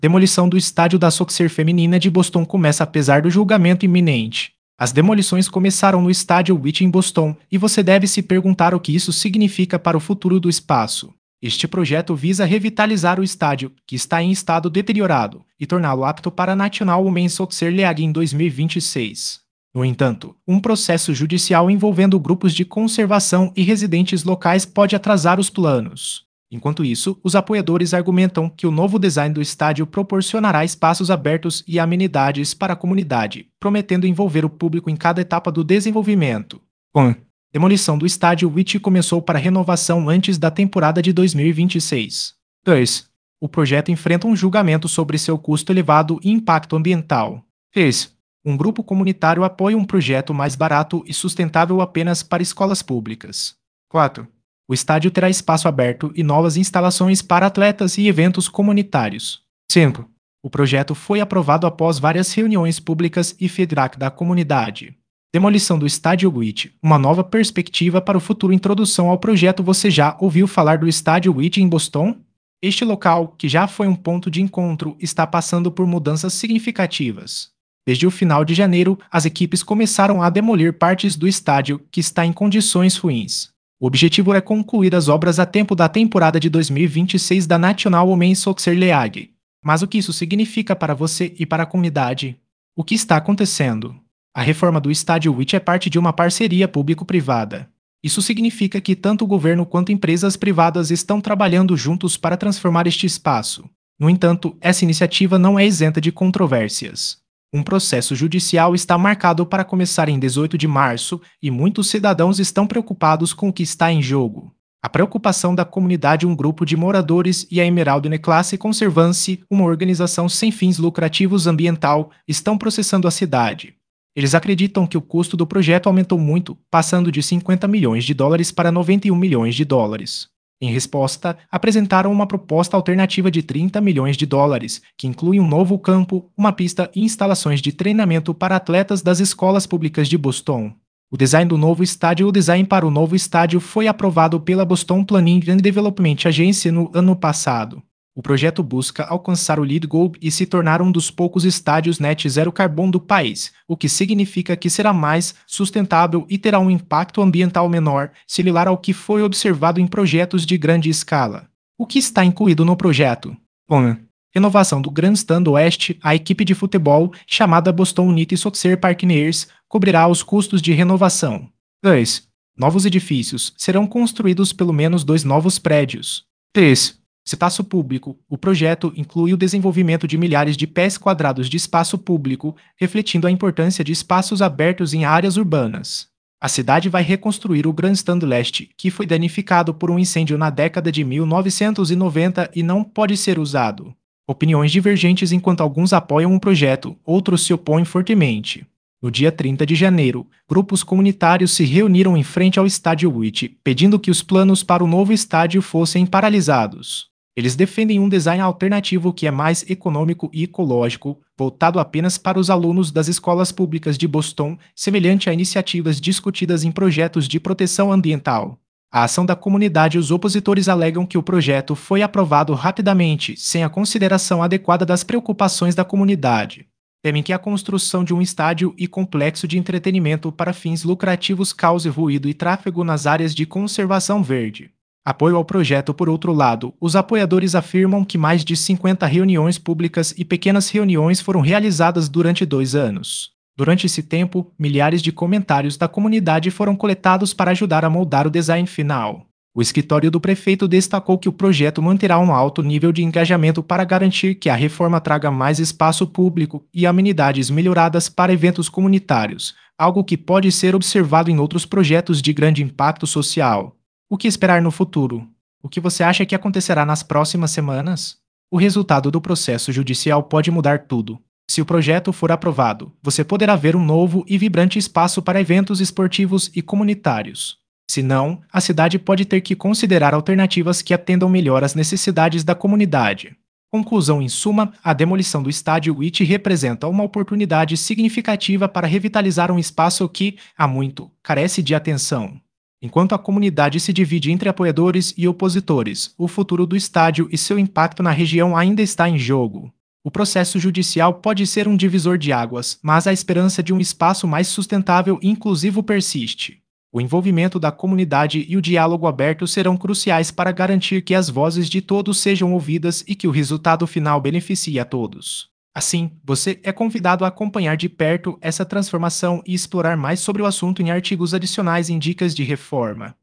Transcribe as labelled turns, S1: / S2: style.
S1: Demolição do estádio da Soccer Feminina de Boston começa apesar do julgamento iminente. As demolições começaram no estádio Whit em Boston, e você deve se perguntar o que isso significa para o futuro do espaço. Este projeto visa revitalizar o estádio, que está em estado deteriorado, e torná-lo apto para a National Women's Soccer League em 2026. No entanto, um processo judicial envolvendo grupos de conservação e residentes locais pode atrasar os planos. Enquanto isso, os apoiadores argumentam que o novo design do estádio proporcionará espaços abertos e amenidades para a comunidade, prometendo envolver o público em cada etapa do desenvolvimento. Com demolição do estádio, Whit começou para renovação antes da temporada de 2026. 2. O projeto enfrenta um julgamento sobre seu custo elevado e impacto ambiental. 3. Um grupo comunitário apoia um projeto mais barato e sustentável apenas para escolas públicas. 4. O estádio terá espaço aberto e novas instalações para atletas e eventos comunitários. 5. O projeto foi aprovado após várias reuniões públicas e feedback da comunidade. Demolição do estádio Whit, uma nova perspectiva para o futuro. Introdução ao projeto. Você já ouviu falar do estádio Whit em Boston? Este local, que já foi um ponto de encontro, está passando por mudanças significativas. Desde o final de janeiro, as equipes começaram a demolir partes do estádio que está em condições ruins. O objetivo é concluir as obras a tempo da temporada de 2026 da National Women's Soccer League. Mas o que isso significa para você e para a comunidade? O que está acontecendo? A reforma do estádio Whit é parte de uma parceria público-privada. Isso significa que tanto o governo quanto empresas privadas estão trabalhando juntos para transformar este espaço. No entanto, essa iniciativa não é isenta de controvérsias. Um processo judicial está marcado para começar em 18 de março e muitos cidadãos estão preocupados com o que está em jogo. A preocupação da comunidade. Um grupo de moradores e a Emerald Necklace Conservancy, uma organização sem fins lucrativos ambiental, estão processando a cidade. Eles acreditam que o custo do projeto aumentou muito, passando de 50 milhões de dólares para 91 milhões de dólares. Em resposta, apresentaram uma proposta alternativa de 30 milhões de dólares, que inclui um novo campo, uma pista e instalações de treinamento para atletas das escolas públicas de Boston. O design do novo estádio. O design para o novo estádio foi aprovado pela Boston Planning and Development Agency no ano passado. O projeto busca alcançar o LEED Gold e se tornar um dos poucos estádios net zero carbono do país, o que significa que será mais sustentável e terá um impacto ambiental menor, similar ao que foi observado em projetos de grande escala. O que está incluído no projeto? 1. Renovação do Grandstand Oeste. A equipe de futebol, chamada Boston United Soccer Partners, cobrirá os custos de renovação. 2. Novos edifícios. Serão construídos pelo menos 2 novos prédios. 3. Espaço público. O projeto inclui o desenvolvimento de milhares de pés quadrados de espaço público, refletindo a importância de espaços abertos em áreas urbanas. A cidade vai reconstruir o Grandstand Leste, que foi danificado por um incêndio na década de 1990 e não pode ser usado. Opiniões divergentes. Enquanto alguns apoiam um projeto, outros se opõem fortemente. No dia 30 de janeiro, grupos comunitários se reuniram em frente ao estádio Whit, pedindo que os planos para o novo estádio fossem paralisados. Eles defendem um design alternativo que é mais econômico e ecológico, voltado apenas para os alunos das escolas públicas de Boston, semelhante a iniciativas discutidas em projetos de proteção ambiental. A ação da comunidade. Os opositores alegam que o projeto foi aprovado rapidamente, sem a consideração adequada das preocupações da comunidade. Temem que a construção de um estádio e complexo de entretenimento para fins lucrativos cause ruído e tráfego nas áreas de conservação verde. Apoio ao projeto. Por outro lado, os apoiadores afirmam que mais de 50 reuniões públicas e pequenas reuniões foram realizadas durante 2 anos. Durante esse tempo, milhares de comentários da comunidade foram coletados para ajudar a moldar o design final. O escritório do prefeito destacou que o projeto manterá um alto nível de engajamento para garantir que a reforma traga mais espaço público e amenidades melhoradas para eventos comunitários, algo que pode ser observado em outros projetos de grande impacto social. O que esperar no futuro? O que você acha que acontecerá nas próximas semanas? O resultado do processo judicial pode mudar tudo. Se o projeto for aprovado, você poderá ver um novo e vibrante espaço para eventos esportivos e comunitários. Se não, a cidade pode ter que considerar alternativas que atendam melhor às necessidades da comunidade. Conclusão. Em suma, a demolição do estádio Whit representa uma oportunidade significativa para revitalizar um espaço que, há muito, carece de atenção. Enquanto a comunidade se divide entre apoiadores e opositores, o futuro do estádio e seu impacto na região ainda está em jogo. O processo judicial pode ser um divisor de águas, mas a esperança de um espaço mais sustentável e inclusivo persiste. O envolvimento da comunidade e o diálogo aberto serão cruciais para garantir que as vozes de todos sejam ouvidas e que o resultado final beneficie a todos. Assim, você é convidado a acompanhar de perto essa transformação e explorar mais sobre o assunto em artigos adicionais em dicas de reforma.